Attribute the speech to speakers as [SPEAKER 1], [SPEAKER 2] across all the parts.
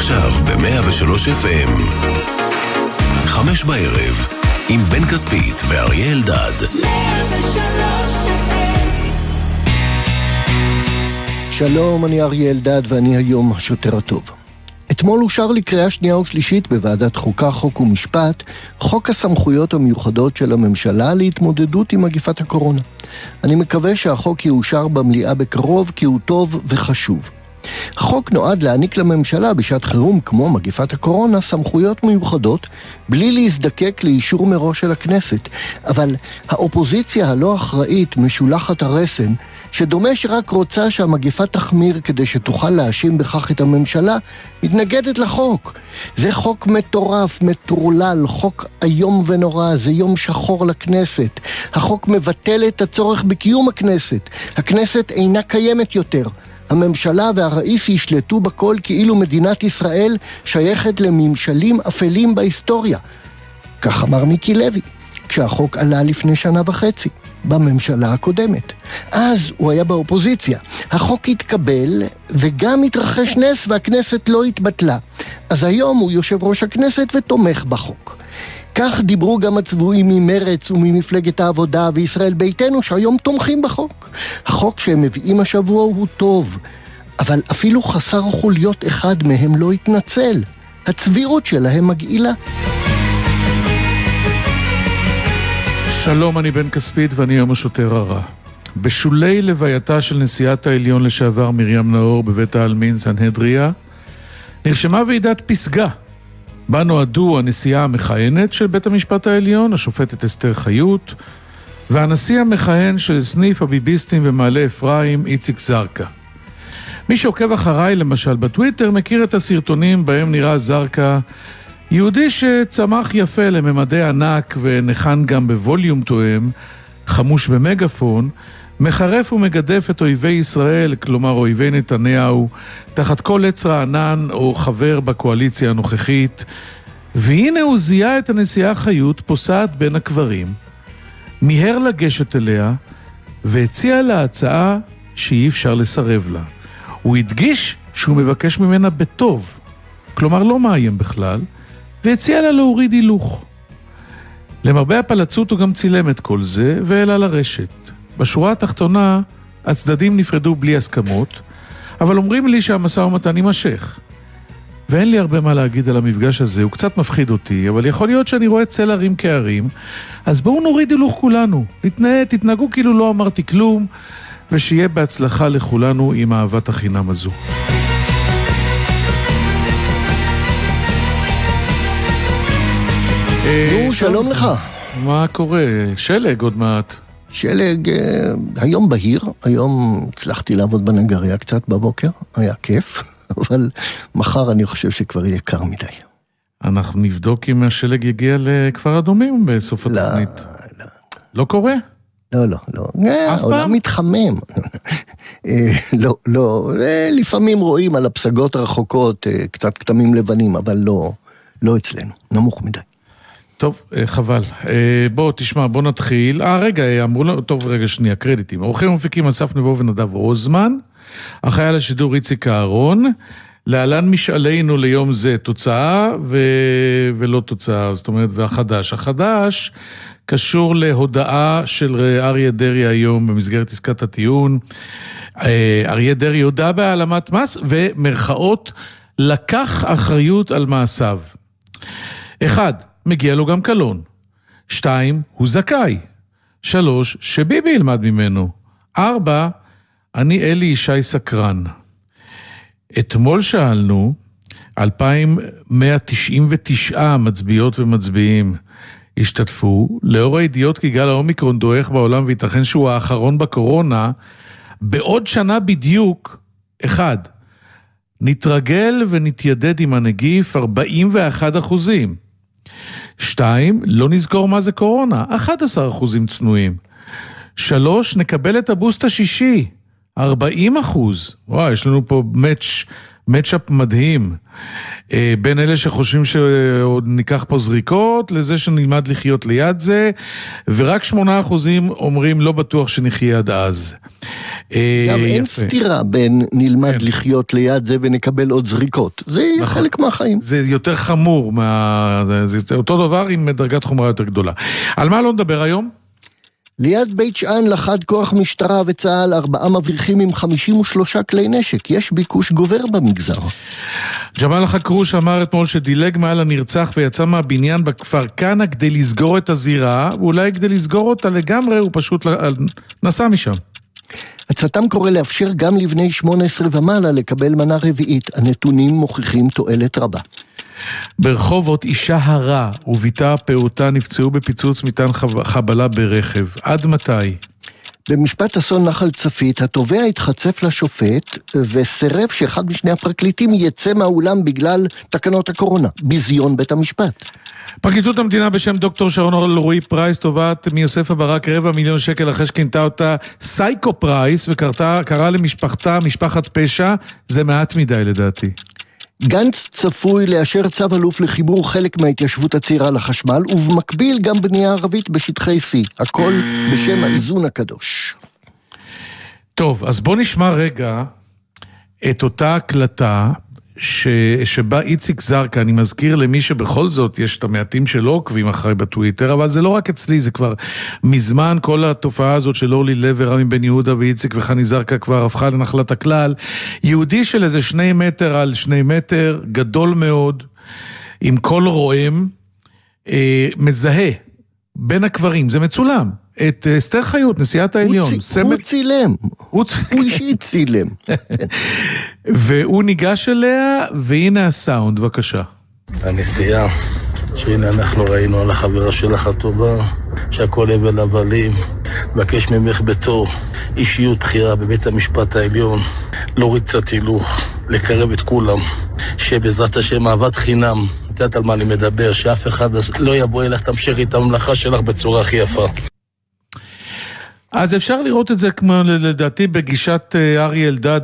[SPEAKER 1] עכשיו ב-103 FM 5 בערב עם בן כספית ואריה אלדד. 103 FM.
[SPEAKER 2] שלום, אני אריה אלדד ואני היום השוטר הטוב. אתמול אושר לקריאה שנייה ושלישית בוועדת חוקה, חוק ומשפט חוק הסמכויות המיוחדות של הממשלה להתמודדות עם מגפת הקורונה. אני מקווה שהחוק יאושר במליאה בקרוב כי הוא טוב וחשוב. החוק נועד להעניק לממשלה בשעת חירום כמו מגפת הקורונה סמכויות מיוחדות בלי להזדקק לאישור מראש של הכנסת. אבל האופוזיציה הלא אחראית משולחת הרסן שדומה שרק רוצה שהמגפה תחמיר כדי שתוכל להאשים בכך את הממשלה, מתנגדת לחוק. זה חוק מטורף, מטורלל, חוק היום ונורא, זה יום שחור לכנסת. החוק מבטל את הצורך בקיום הכנסת. הכנסת אינה קיימת יותר. הממשלה והראיס ישלטו בכל כאילו מדינת ישראל שייכת לממשלים אפלים בהיסטוריה. כך אמר מיקי לוי, כשהחוק עלה לפני 1.5 שנה, בממשלה הקודמת. אז הוא היה באופוזיציה. החוק התקבל וגם התרחש נס והכנסת לא התבטלה. אז היום הוא יושב ראש הכנסת ותומך בחוק. כך דיברו גם הצבועים ממרץ וממפלגת העבודה וישראל ביתנו שהיום תומכים בחוק. החוק שהם מביאים השבוע הוא טוב, אבל אפילו חסר חוליות אחד מהם לא התנצל. הצבירות שלהם מגעילה.
[SPEAKER 3] שלום, אני בן כספית ואני היום השוטר הרע. בשולי לווייתה של נשיאת העליון לשעבר מרים נאור בבית העלמין סנהדריה, נרשמה ועידת פסגה, בה נועדו הנשיאה המכהנת של בית המשפט העליון, השופטת אסתר חיות, והנשיא המכהן של סניף הביביסטים במעלה אפרים, איציק זרקה. מי שעוקב אחריי למשל בטוויטר מכיר את הסרטונים בהם נראה זרקה, יהודי שצמח יפה לממדי ענק ונחן גם בווליום תואם, חמוש במגפון, מחרף ומגדף את אויבי ישראל, כלומר אויבי נתניהו, תחת כל עץ רענן או חבר בקואליציה הנוכחית, והנה הוא זיהה את הנשיאה חיות פוסעת בין הקברים, מיהר לגשת אליה והציע לה הצעה שאי אפשר לסרב לה. הוא הדגיש שהוא מבקש ממנה בטוב, כלומר לא מאיים בכלל, והציע לה להוריד הילוך. למרבה הפלצות הוא גם צילם את כל זה והעלה לרשת. בשורה התחתונה הצדדים נפרדו בלי הסכמות, אבל אומרים לי שהמשא ומתן יימשך. ואין לי הרבה מה להגיד על המפגש הזה, הוא קצת מפחיד אותי, אבל יכול להיות שאני רואה צל הרים כהרים, אז בואו נוריד הילוך כולנו, תתנהגו כאילו לא אמרתי כלום, ושיהיה בהצלחה לכולנו עם אהבת החינם הזו.
[SPEAKER 2] שלום לך.
[SPEAKER 3] מה קורה? שלג עוד מעט.
[SPEAKER 2] שלג היום בהיר, היום הצלחתי לעבוד בנגריה קצת בבוקר, היה כיף, אבל מחר אני חושב שכבר יהיה קר מדי.
[SPEAKER 3] אנחנו נבדוק אם השלג יגיע לכפר אדומים בסוף התוכנית.
[SPEAKER 2] לא.
[SPEAKER 3] לא קורה?
[SPEAKER 2] לא. העולם מתחמם. לא. לפעמים רואים על הפסגות הרחוקות קצת כתמים לבנים, אבל לא אצלנו, נמוך מדי.
[SPEAKER 3] טוב, חבל. בוא, תשמע, בוא נתחיל. רגע, אמרו לו, טוב, רגע שנייה, קרדיטים. עורכים ומפיקים אסף נבו ונדב רוזמן, החייל השידור איציק אהרון, להלן משאלינו ליום זה תוצאה ולא תוצאה, זאת אומרת, והחדש. החדש קשור להודעה של אריה דרעי היום במסגרת עסקת הטיעון. אריה דרעי הודע בהעלמת מס ומרכאות לקח אחריות על מעשיו. 1. מגיע לו גם קלון. 2. הוא זכאי. 3. שביבי ילמד ממנו. 4. אני אלי ישי סקרן. אתמול שאלנו 2,199 מצביעות ומצביעים השתתפו, לאור הידיעות כי גל האומיקרון דועך בעולם ויתכן שהוא האחרון בקורונה, בעוד שנה בדיוק, 1. נתרגל ונתיידד עם הנגיף 41%. 2. לא נזכור מה זה קורונה, 11% צנועים. 3. נקבל את הבוסט השישי, 40%. וואי, יש לנו פה מאץ' מצ'אפ מדהים, בין אלה שחושבים שעוד ניקח פה זריקות, לזה שנלמד לחיות ליד זה, ורק 8% אומרים לא בטוח שנחיה עד אז.
[SPEAKER 2] גם אין סתירה בין נלמד לחיות ליד זה ונקבל עוד זריקות. זה חלק מהחיים.
[SPEAKER 3] זה יותר חמור, זה אותו דבר עם דרגת חומרה יותר גדולה. על מה לא נדבר היום?
[SPEAKER 2] ליד בית שאן לחד כוח משטרה וצה"ל 4 מבריחים עם 53 כלי נשק. יש ביקוש גובר במגזר.
[SPEAKER 3] ג'מאל החכרוש אמר אתמול שדילג מעל הנרצח ויצא מהבניין בכפר כנא כדי לסגור את הזירה, ואולי כדי לסגור אותה לגמרי הוא פשוט נסע משם.
[SPEAKER 2] הצט"ם קורא לאפשר גם לבני 18 ומעלה לקבל מנה רביעית. הנתונים מוכיחים תועלת רבה.
[SPEAKER 3] ברחובות אישה הרה וביתה פעוטה נפצעו בפיצוץ מטען חבלה ברכב. עד מתי?
[SPEAKER 2] במשפט אסון נחל צפית, התובע התחצף לשופט וסירב שאחד משני הפרקליטים יצא מהאולם בגלל תקנות הקורונה, ביזיון בית המשפט.
[SPEAKER 3] פרקליטות המדינה בשם דוקטור שרון אלרועי פרייס תובעת מיוסף ברק 250,000 שקל אחרי שכינתה אותה סייקו פרייס וקראה למשפחתה משפחת פשע. זה מעט מדי לדעתי.
[SPEAKER 2] גנץ צפוי לאשר צו אלוף לחיבור חלק מההתיישבות הצעירה לחשמל, ובמקביל גם בנייה ערבית בשטחי C. הכל בשם האיזון הקדוש.
[SPEAKER 3] טוב, אז בוא נשמע רגע את אותה הקלטה שבה איציק זרקא, אני מזכיר למי שבכל זאת יש את המעטים שלא עוקבים אחרי בטוויטר, אבל זה לא רק אצלי, זה כבר מזמן כל התופעה הזאת של אורלי לב ורמי בן יהודה ואיציק וחני זרקא כבר הפכה לנחלת הכלל. יהודי של איזה 2 מטר על 2 מטר, גדול מאוד, עם קול רועם, מזהה בין הקברים, זה מצולם. את אסתר חיות, נשיאת העליון.
[SPEAKER 2] הוא צילם. הוא אישית צילם.
[SPEAKER 3] והוא ניגש אליה, והנה הסאונד, בבקשה.
[SPEAKER 4] הנשיאה, שהנה אנחנו ראינו על החברה שלך הטובה, שהכל הבל הבלים, מבקש ממך בתור אישיות בחירה בבית המשפט העליון, להוריד קצת הילוך, לקרב את כולם, שבעזרת השם אהבת חינם, יודעת על מה אני מדבר, שאף אחד לא יבוא אליך, תמשיך את הממלכה שלך בצורה הכי יפה.
[SPEAKER 3] אז אפשר לראות את זה כמו לדעתי בגישת אריה אלדד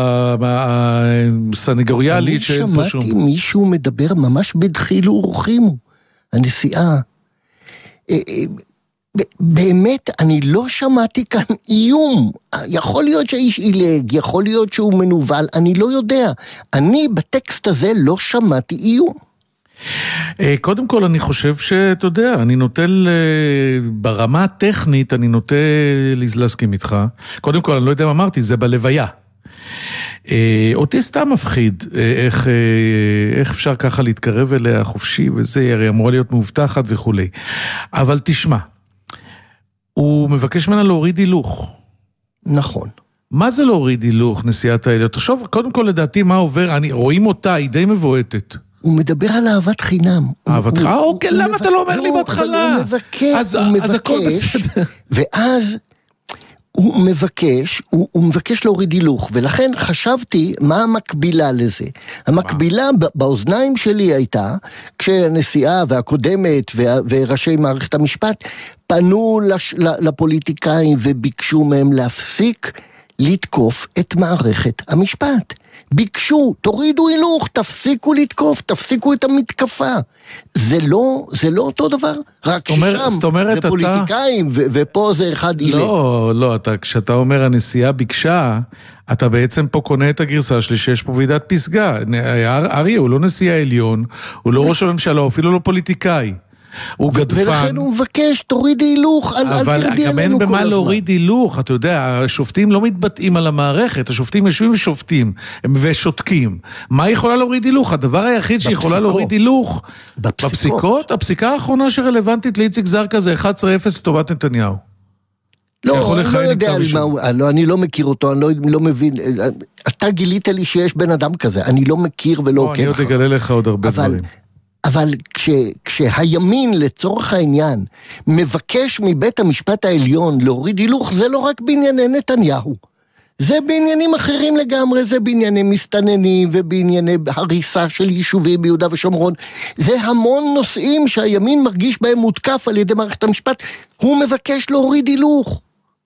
[SPEAKER 3] הסנגוריאלית.
[SPEAKER 2] אני שמעתי מישהו מדבר ממש בדחילו ורחימו. הנשיאה, באמת אני לא שמעתי כאן איום. יכול להיות שהאיש אילג, יכול להיות שהוא מנובל, אני לא יודע. אני בטקסט הזה לא שמעתי איום.
[SPEAKER 3] קודם כל אני חושב שאתה יודע, אני נוטה ברמה הטכנית, אני נוטה להסכים איתך. קודם כל אני לא יודע מה אמרתי, זה בלוויה. אותי סתם מפחיד איך אפשר ככה להתקרב אליה חופשי וזה, הרי אמורה להיות מאובטחת וכו'. אבל תשמע, הוא מבקש ממנה להוריד הילוך.
[SPEAKER 2] נכון.
[SPEAKER 3] מה זה להוריד הילוך, נשיאת העליון? תחשוב, קודם כל לדעתי מה עובר, רואים אותה, היא די מבועטת.
[SPEAKER 2] הוא מדבר על אהבת חינם.
[SPEAKER 3] אהבתך? אוקיי, למה אתה לא אומר לי בהתחלה?
[SPEAKER 2] הוא מבקש, ואז הוא מבקש להוריד הילוך, ולכן חשבתי מה המקבילה לזה. המקבילה באוזניים שלי הייתה, כשהנשיאה והקודמת וראשי מערכת המשפט פנו לפוליטיקאים וביקשו מהם להפסיק לתקוף את מערכת המשפט. ביקשו, תורידו הילוך, תפסיקו לתקוף, תפסיקו את המתקפה. זה לא אותו דבר, רק ששם זה פוליטיקאים, ופה זה אחד אילה.
[SPEAKER 3] לא, כשאתה אומר הנשיאה ביקשה, אתה בעצם פה קונה את הגרסה שלי שיש פה ועידת פסגה. אריה, הוא לא נשיא העליון, הוא לא ראש הממשלה, אפילו לא פוליטיקאי. הוא גדפן.
[SPEAKER 2] ולכן הוא מבקש, תוריד הילוך, אל תרדי עלינו כל הזמן. אבל גם אין
[SPEAKER 3] במה להוריד הילוך, אתה יודע, השופטים לא מתבטאים על המערכת, השופטים יושבים ושופטים, ושותקים. מה יכולה להוריד הילוך? הדבר היחיד שיכולה להוריד הילוך, בפסיקות, הפסיקה האחרונה שרלוונטית לאיציק זרקא זה 11-0 לטובת נתניהו.
[SPEAKER 2] לא, אני לא יודע על מה, אני לא מכיר אותו, אני לא מבין, אתה גילית לי שיש בן אדם כזה, אני לא מכיר ולא עוקב.
[SPEAKER 3] אני עוד אגלה לך עוד הרבה דברים.
[SPEAKER 2] אבל כשהימין לצורך העניין מבקש מבית המשפט העליון להוריד הילוך, זה לא רק בענייני נתניהו. זה בעניינים אחרים לגמרי, זה בענייני מסתננים ובענייני הריסה של יישובים ביהודה ושומרון. זה המון נושאים שהימין מרגיש בהם מותקף על ידי מערכת המשפט. הוא מבקש להוריד הילוך.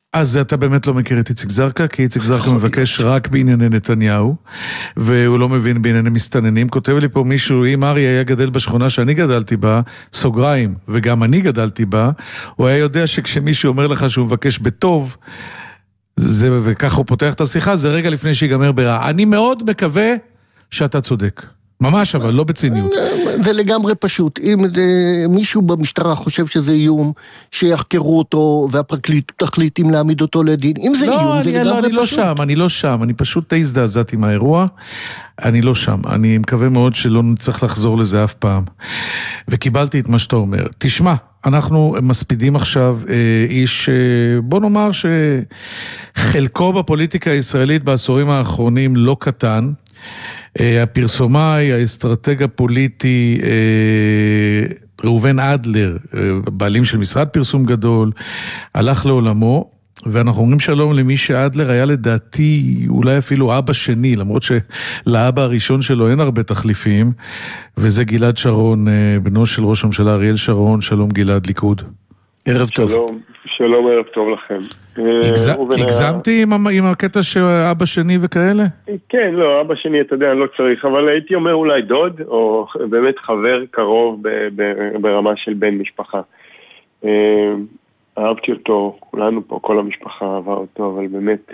[SPEAKER 3] אז אתה באמת לא מכיר את איציק זרקא, כי איציק זרקא מבקש רק בענייני נתניהו, והוא לא מבין בענייני מסתננים. כותב לי פה מישהו, אם ארי היה גדל בשכונה שאני גדלתי בה, סוגריים, וגם אני גדלתי בה, הוא היה יודע שכשמישהו אומר לך שהוא מבקש בטוב, וכך הוא פותח את השיחה, זה רגע לפני שיגמר ברע. אני מאוד מקווה שאתה צודק. ממש, אבל לא בציניות.
[SPEAKER 2] זה לגמרי פשוט. אם מישהו במשטרה חושב שזה איום, שיחקרו אותו, והפרקליט תחליט אם להעמיד אותו לדין. אם זה איום, זה לגמרי פשוט.
[SPEAKER 3] אני לא שם. אני פשוט הזדעזעתי מהאירוע. אני לא שם. אני מקווה מאוד שלא נצטרך לחזור לזה אף פעם. וקיבלתי את מה שאתה אומר. תשמע, אנחנו מספידים עכשיו איש, בוא נאמר שחלקו בפוליטיקה הישראלית בעשורים האחרונים לא קטן, הפרסומאי, האסטרטג הפוליטי ראובן אדלר, בעלים של משרד פרסום גדול, הלך לעולמו, ואנחנו אומרים שלום למי שאדלר היה לדעתי אולי אפילו אבא שני, למרות שלאבא הראשון שלו אין הרבה תחליפים, וזה גלעד שרון, בנו של ראש הממשלה אריאל שרון. שלום גלעד, ליכוד.
[SPEAKER 2] ערב טוב.
[SPEAKER 5] שלום, ערב טוב לכם.
[SPEAKER 3] הגזמתי עם הקטע שאבא שני וכאלה?
[SPEAKER 5] כן, לא, אבא שני, אתה יודע, אני לא צריך, אבל הייתי אומר אולי דוד, או באמת חבר קרוב ברמה של בן משפחה. אהבתי אותו, כולנו פה, כל המשפחה אהבה אותו, אבל באמת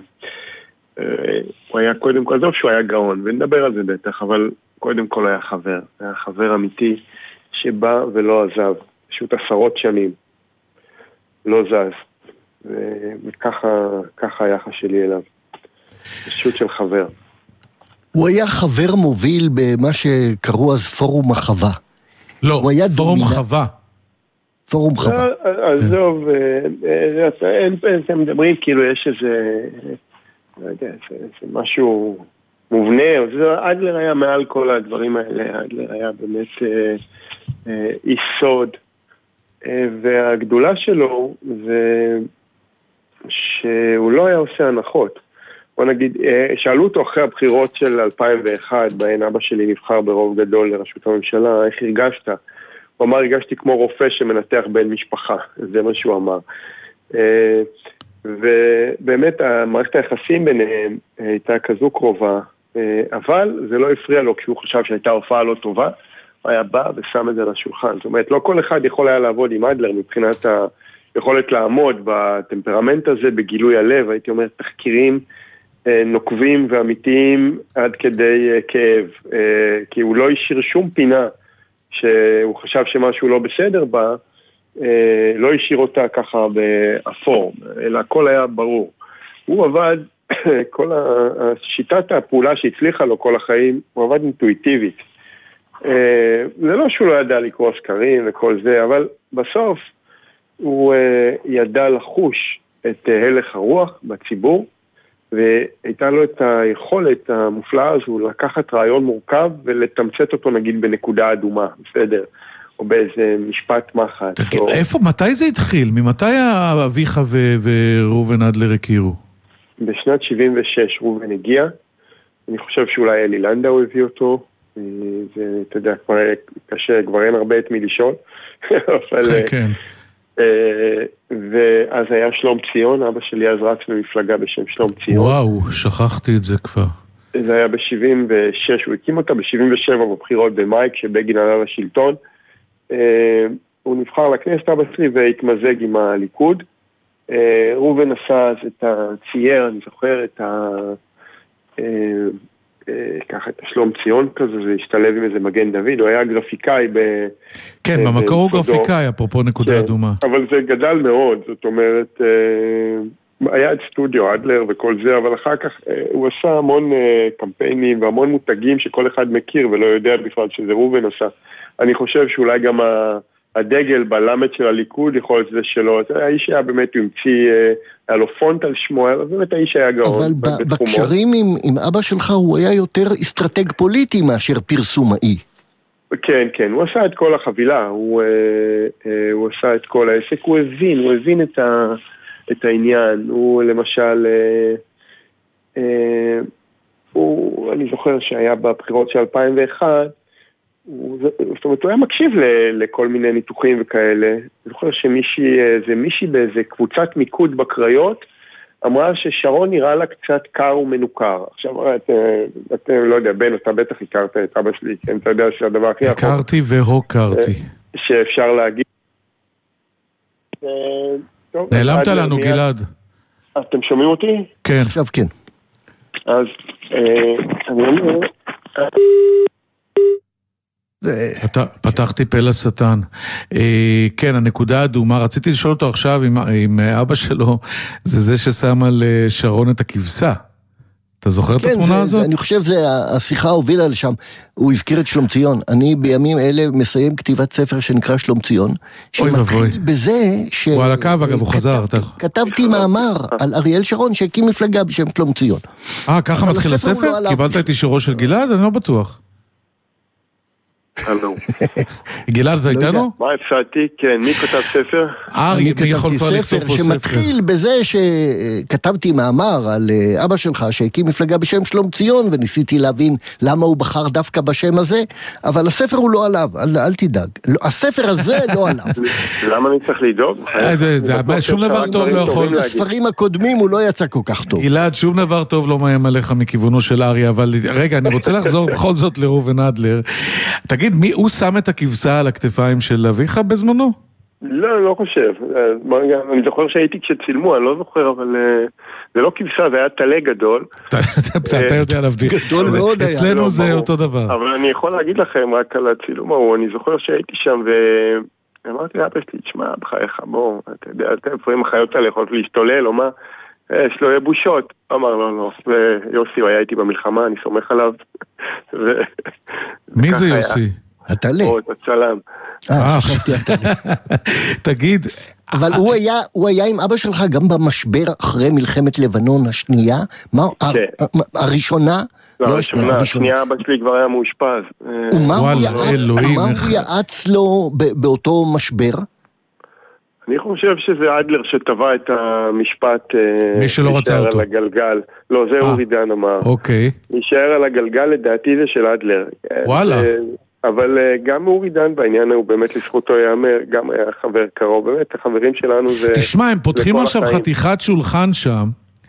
[SPEAKER 5] הוא היה קודם כל, עזוב שהוא היה גאון, ונדבר על זה בטח, אבל קודם כל היה חבר. היה חבר אמיתי שבא ולא עזב, פשוט עשרות שנים. לא זז, וככה היחס שלי אליו. פשוט של חבר.
[SPEAKER 2] הוא היה חבר מוביל במה שקראו אז פורום החווה.
[SPEAKER 3] לא, פורום חווה.
[SPEAKER 2] פורום חווה.
[SPEAKER 5] עזוב, אתם מדברים כאילו יש איזה, לא יודע, זה משהו מובנה, אדלר היה מעל כל הדברים האלה, אדלר היה באמת איש סוד, והגדולה שלו זה שהוא לא היה עושה הנחות. בוא נגיד, שאלו אותו אחרי הבחירות של 2001, בהן אבא שלי נבחר ברוב גדול לראשות הממשלה, איך הרגשת? הוא אמר, הרגשתי כמו רופא שמנתח בן משפחה, זה מה שהוא אמר. ובאמת המערכת היחסים ביניהם הייתה כזו קרובה, אבל זה לא הפריע לו כשהוא חשב שהייתה הופעה לא טובה, הוא היה בא ושם את זה לשולחן. זאת אומרת, לא כל אחד יכול היה לעבוד עם אדלר מבחינת היכולת לעמוד בטמפרמנט הזה, בגילוי הלב, הייתי אומר, תחקירים נוקבים ואמיתיים עד כדי כאב, כי הוא לא השאיר שום פינה שהוא חשב שמשהו לא בסדר בה, לא השאיר אותה ככה באפור, אלא הכל היה ברור. הוא עבד, כל שיטת הפעולה שהצליחה לו כל החיים, הוא עבד אינטואיטיבית. זה לא שהוא לא ידע לקרוא סקרים וכל זה, אבל בסוף הוא ידע לחוש את הלך הרוח בציבור, והייתה לו את היכולת המופלאה הזו לקחת רעיון מורכב ולתמצת אותו נגיד בנקודה אדומה, בסדר? או באיזה משפט מחץ.
[SPEAKER 3] איפה, מתי זה התחיל? ממתי אביך וראובן אדלר הכירו?
[SPEAKER 5] בשנת 76 ראובן הגיע, אני חושב שאולי אלי לנדאו הביא אותו, זה, אתה יודע, כבר קשה, כבר אין הרבה את מי לשאול.
[SPEAKER 3] כן.
[SPEAKER 5] ואז היה שלום ציון, אבא שלי אז רץ במפלגה בשם שלום ציון.
[SPEAKER 3] וואו, שכחתי את זה כבר.
[SPEAKER 5] זה היה ב-76, הוא הקים אותה ב-77 בבחירות במאי, כשבגין עלה לשלטון. הוא נבחר לכנסת אבא שלי והתמזג עם הליכוד. ראובן עשה אז את הצייר, אני זוכר את ככה את שלום ציון כזה, זה השתלב עם איזה מגן דוד, הוא היה גרפיקאי
[SPEAKER 3] כן, במקור הוא גרפיקאי, אפרופו נקודה אדומה.
[SPEAKER 5] אבל זה גדל מאוד, זאת אומרת, היה את סטודיו אדלר וכל זה, אבל אחר כך הוא עשה המון קמפיינים והמון מותגים שכל אחד מכיר ולא יודע בכלל שזה ראובן עשה. אני חושב שאולי גם הדגל בלמד של הליכוד יכול להיות זה שלו, האיש היה באמת, הוא המציא, היה לו פונט על שמו, אבל באמת האיש היה גאון.
[SPEAKER 2] אבל בקשרים עם אבא שלך הוא היה יותר אסטרטג פוליטי מאשר פרסומאי.
[SPEAKER 5] כן, כן, הוא עשה את כל החבילה, הוא עשה את כל העסק, הוא הבין את העניין, הוא למשל, אני זוכר שהיה בבחירות של 2001, זאת אומרת, הוא היה מקשיב לכל מיני ניתוחים וכאלה. אני זוכר שמישהי באיזה קבוצת מיקוד בקריות, אמרה ששרון נראה לה קצת קר ומנוכר. עכשיו, אתה לא יודע, בן, אתה בטח הכרת את אבא שלי, כן, אתה יודע שהדבר הכי יכול...
[SPEAKER 3] הכרתי והוקרתי.
[SPEAKER 5] שאפשר להגיד.
[SPEAKER 3] נעלמת לנו, גלעד.
[SPEAKER 5] אתם שומעים אותי?
[SPEAKER 3] כן.
[SPEAKER 2] עכשיו כן.
[SPEAKER 5] אז אני אומר...
[SPEAKER 3] פתחתי פה לשטן. כן, הנקודה האדומה, רציתי לשאול אותו עכשיו עם אבא שלו, זה ששם על שרון את הכבשה. אתה זוכר את התמונה הזאת?
[SPEAKER 2] אני חושב שהשיחה הובילה לשם. הוא הזכיר את שלומציון. אני בימים אלה מסיים כתיבת ספר שנקרא שלומציון, שמתחיל בזה ש...
[SPEAKER 3] הוא על הקו, אגב, הוא חזר.
[SPEAKER 2] כתבתי מאמר על אריאל שרון שהקים מפלגה בשם שלומציון.
[SPEAKER 3] ככה מתחיל הספר? קיבלת את אישורו של גלעד? אני לא בטוח.
[SPEAKER 5] הלו.
[SPEAKER 3] גלעד, זה איתנו?
[SPEAKER 5] מה הפסעתי? כן, מי כתב ספר?
[SPEAKER 2] אני כתבתי ספר שמתחיל בזה שכתבתי מאמר על אבא שלך שהקים מפלגה בשם שלומציון, וניסיתי להבין למה הוא בחר דווקא בשם הזה, אבל הספר הוא לא עליו, אל תדאג. הספר הזה לא עליו.
[SPEAKER 5] למה אני צריך לדאוג?
[SPEAKER 3] שום דבר טוב לא יכול...
[SPEAKER 2] הספרים הקודמים הוא לא יצא כל כך טוב.
[SPEAKER 3] גלעד, שום דבר טוב לא מאיים עליך מכיוונו של אריה, אבל רגע, אני רוצה לחזור בכל זאת לראובן אדלר. תגיד, מי הוא שם את הכבשה על הכתפיים של אביך בזמנו?
[SPEAKER 5] לא, לא חושב. אני זוכר שהייתי כשצילמו, אני לא זוכר, אבל זה לא כבשה, זה היה תלה גדול.
[SPEAKER 3] אתה יודע להבדיל.
[SPEAKER 2] גדול מאוד היה.
[SPEAKER 3] אצלנו זה אותו דבר.
[SPEAKER 5] אבל אני יכול להגיד לכם רק על הצילום ההוא, אני זוכר שהייתי שם ואמרתי לאבא שלי, תשמע, בחייך, בוא, אתה יודע, לפעמים החיות האלה יכולות להשתולל או מה, יש לו בושות. אמר לא, ויוסי, הוא היה איתי במלחמה, אני סומך עליו.
[SPEAKER 3] מי זה יוסי?
[SPEAKER 2] התלה.
[SPEAKER 5] או את הצלם.
[SPEAKER 2] חשבתי התלה.
[SPEAKER 3] תגיד...
[SPEAKER 2] אבל הוא היה עם אבא שלך גם במשבר אחרי מלחמת לבנון השנייה? הראשונה?
[SPEAKER 5] לא, השנייה אבא שלי כבר היה מאושפז.
[SPEAKER 2] ומה הוא יעץ לו באותו משבר?
[SPEAKER 5] אני חושב שזה אדלר שטבע את המשפט
[SPEAKER 3] מי שלא רצה אותו.
[SPEAKER 5] על הגלגל. לא, זה אורי דן אמר.
[SPEAKER 3] אוקיי.
[SPEAKER 5] להישאר על הגלגל לדעתי זה של אדלר.
[SPEAKER 3] וואלה.
[SPEAKER 5] אבל גם אורי דן בעניין הוא באמת לזכותו יאמר, גם היה חבר קרוב, באמת החברים שלנו זה...
[SPEAKER 3] תשמע, הם פותחים עכשיו חתיכת שולחן שם,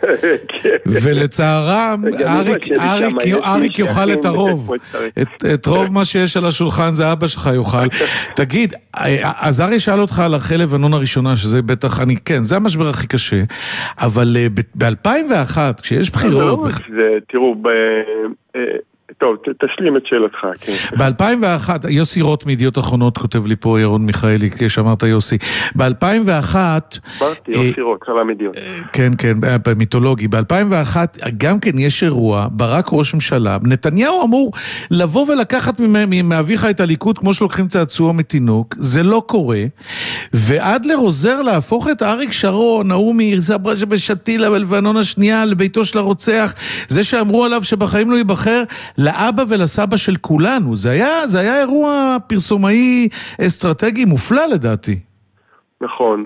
[SPEAKER 3] ולצערם אריק יאכל את הרוב, את רוב מה שיש על השולחן זה אבא שלך יאכל. תגיד, אז ארי שאל אותך על אחרי לבנון הראשונה, שזה בטח, כן, זה המשבר הכי קשה, אבל ב-2001 כשיש בחירות,
[SPEAKER 5] תראו, טוב, תשלים את שאלתך, כן.
[SPEAKER 3] ב-2001, יוסי רוט מידיעות אחרונות כותב לי פה, ירון מיכאלי, כשאמרת יוסי. ב-2001...
[SPEAKER 5] אמרתי, יוסי רוט, חלם ידיעות.
[SPEAKER 3] כן, במיתולוגי. ב-2001, גם כן יש אירוע, ברק ראש ממשלה, נתניהו אמור לבוא ולקחת מאביך את הליכוד, כמו שלוקחים צעצוע מתינוק, זה לא קורה, ואדלר עוזר להפוך את אריק שרון, ההוא מסברה שבשתילה בלבנון השנייה, לביתו של הרוצח, זה שאמרו עליו שבחיים לא ייבחר, לאבא ולסבא של כולנו. זה היה אירוע פרסומאי אסטרטגי מופלא לדעתי.
[SPEAKER 5] נכון.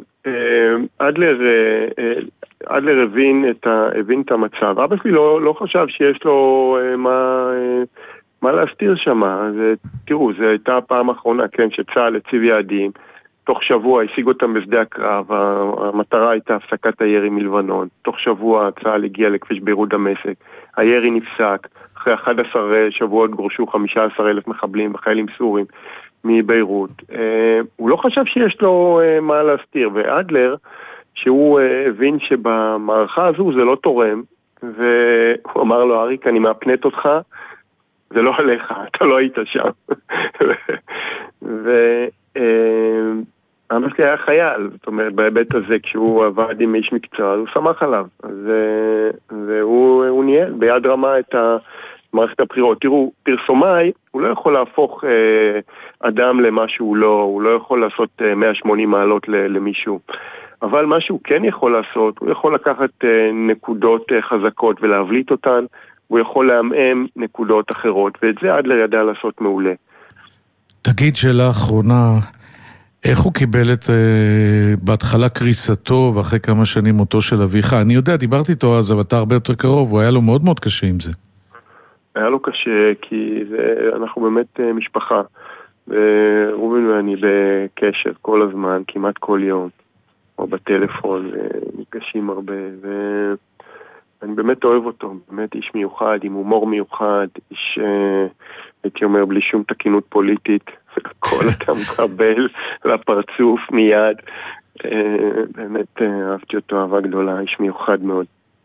[SPEAKER 5] אדלר הבין את המצב. אבא שלי לא חשב שיש לו מה להסתיר שם. תראו, זו הייתה הפעם האחרונה, כן, שצה"ל הציב יעדים. תוך שבוע השיג אותם בשדה הקרב. המטרה הייתה הפסקת הירי מלבנון. תוך שבוע צה"ל הגיע לכביש ביירות דמשק. הירי נפסק. אחרי 11 שבועות גורשו 15,000 מחבלים וחיילים סורים מביירות. הוא לא חשב שיש לו מה להסתיר, ואדלר, שהוא הבין שבמערכה הזו זה לא תורם, והוא אמר לו, אריק, אני מאפנט אותך, זה לא עליך, אתה לא היית שם. אבא שלי היה חייל, זאת אומרת, בהיבט הזה, כשהוא עבד עם איש מקצוע, הוא שמח עליו. והוא ניהל ביד רמה את מערכת הבחירות. תראו, פרסומאי, הוא לא יכול להפוך אדם למה שהוא לא, הוא לא יכול לעשות 180 מעלות למישהו. אבל מה שהוא כן יכול לעשות, הוא יכול לקחת נקודות חזקות ולהבליט אותן, הוא יכול להמאם נקודות אחרות, ואת זה אדלר ידע לעשות מעולה.
[SPEAKER 3] תגיד שאלה אחרונה, איך הוא קיבל את בהתחלה קריסתו ואחרי כמה שנים מותו של אביך? אני יודע, דיברתי איתו אז, אבל אתה הרבה יותר קרוב, הוא היה לו מאוד מאוד קשה עם זה.
[SPEAKER 5] היה לו קשה, כי אנחנו באמת משפחה. ורובין ואני בקשר כל הזמן, כמעט כל יום, או בטלפון, נפגשים הרבה, ואני באמת אוהב אותו, באמת איש מיוחד, עם הומור מיוחד, איש, הייתי אומר, בלי שום תקינות פוליטית, הכל אתה מקבל לפרצוף מיד. באמת אהבתי אותו אהבה גדולה, איש מיוחד מאוד.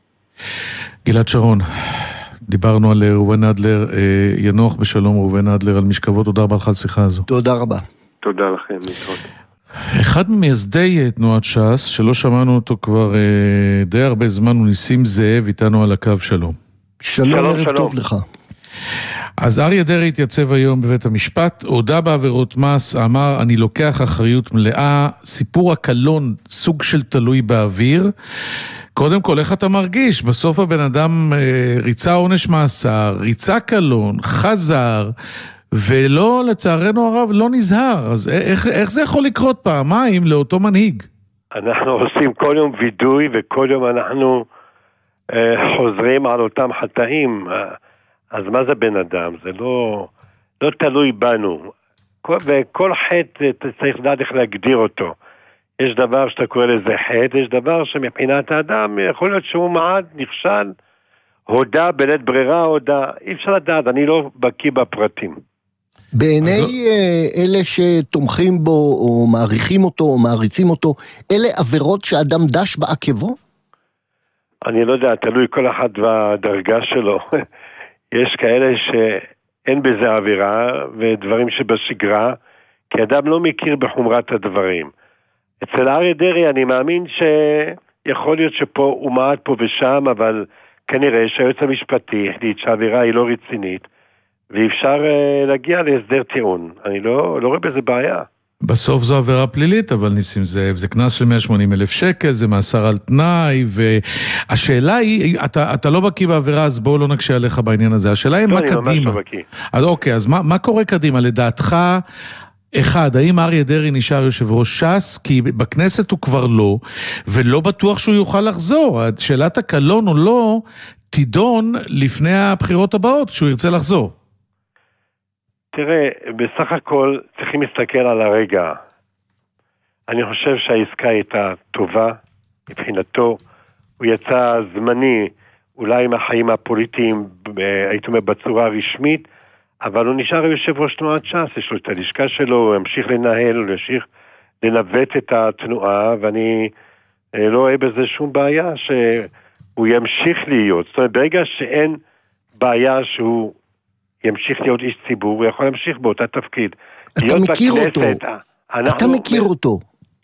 [SPEAKER 3] גלעד שרון, דיברנו על ראובן אדלר, ינוח בשלום ראובן אדלר על משכבו, תודה רבה לך על שיחה הזו.
[SPEAKER 2] תודה רבה.
[SPEAKER 5] תודה לכם, להתראות.
[SPEAKER 3] אחד ממייסדי תנועת ש"ס, שלא שמענו אותו כבר די הרבה זמן, הוא ניסים זאב, איתנו על הקו. שלום.
[SPEAKER 2] שלום, ערב טוב לך.
[SPEAKER 3] אז אריה דרעי התייצב היום בבית המשפט, הודה בעבירות מס, אמר אני לוקח אחריות מלאה, סיפור הקלון סוג של תלוי באוויר. קודם כל, איך אתה מרגיש? בסוף הבן אדם ריצה עונש מאסר, ריצה קלון, חזר, ולא, לצערנו הרב, לא נזהר. אז איך זה יכול לקרות פעמיים לאותו מנהיג?
[SPEAKER 6] אנחנו עושים כל יום וידוי, וכל יום אנחנו חוזרים על אותם חטאים. אז מה זה בן אדם? זה לא תלוי בנו. וכל חטא צריך לדעת איך להגדיר אותו. יש דבר שאתה קורא לזה חטא, יש דבר שמבחינת האדם יכול להיות שהוא מעד, נכשל, הודה, בלית ברירה הודה, אי אפשר לדעת, אני לא בקיא בפרטים.
[SPEAKER 2] בעיני אלה שתומכים בו, או מעריכים אותו, או מעריצים אותו, אלה עבירות שאדם דש בעקבו?
[SPEAKER 6] אני לא יודע, תלוי כל אחד והדרגה שלו. יש כאלה שאין בזה עבירה, ודברים שבשגרה, כי אדם לא מכיר בחומרת הדברים. אצל אריה דרעי אני מאמין שיכול להיות שפה הוא מעט פה ושם, אבל כנראה שהיועץ המשפטי החליט שהאווירה היא לא רצינית, ואפשר להגיע להסדר טיעון. אני לא רואה בזה בעיה.
[SPEAKER 3] בסוף זו עבירה פלילית, אבל ניסים זאב, זה קנס של 180,000 שקל, זה מאסר על תנאי, והשאלה היא, אתה לא בקיא בעבירה, אז בואו לא נקשה עליך בעניין הזה. השאלה היא מה קדימה.
[SPEAKER 6] אני ממש לא בקיא.
[SPEAKER 3] אז אוקיי, אז מה קורה קדימה? לדעתך, אחד, האם אריה דרעי נשאר יושב ראש ש"ס? כי בכנסת הוא כבר לא, ולא בטוח שהוא יוכל לחזור. שאלת הקלון או לא, תידון לפני הבחירות הבאות, שהוא ירצה לחזור.
[SPEAKER 6] תראה, בסך הכל צריכים להסתכל על הרגע. אני חושב שהעסקה הייתה טובה מבחינתו. הוא יצא זמני, אולי מהחיים הפוליטיים, הייתי אומר בצורה רשמית, אבל הוא נשאר יושב ראש תנועת ש"ס, יש לו את הלשכה שלו, הוא ימשיך לנהל, הוא ימשיך לנווט את התנועה, ואני לא רואה בזה שום בעיה שהוא ימשיך להיות. זאת אומרת, ברגע שאין בעיה שהוא ימשיך להיות איש ציבור, הוא יכול להמשיך באותה תפקיד.
[SPEAKER 2] אתה מכיר אותו. אתה מכיר אותו.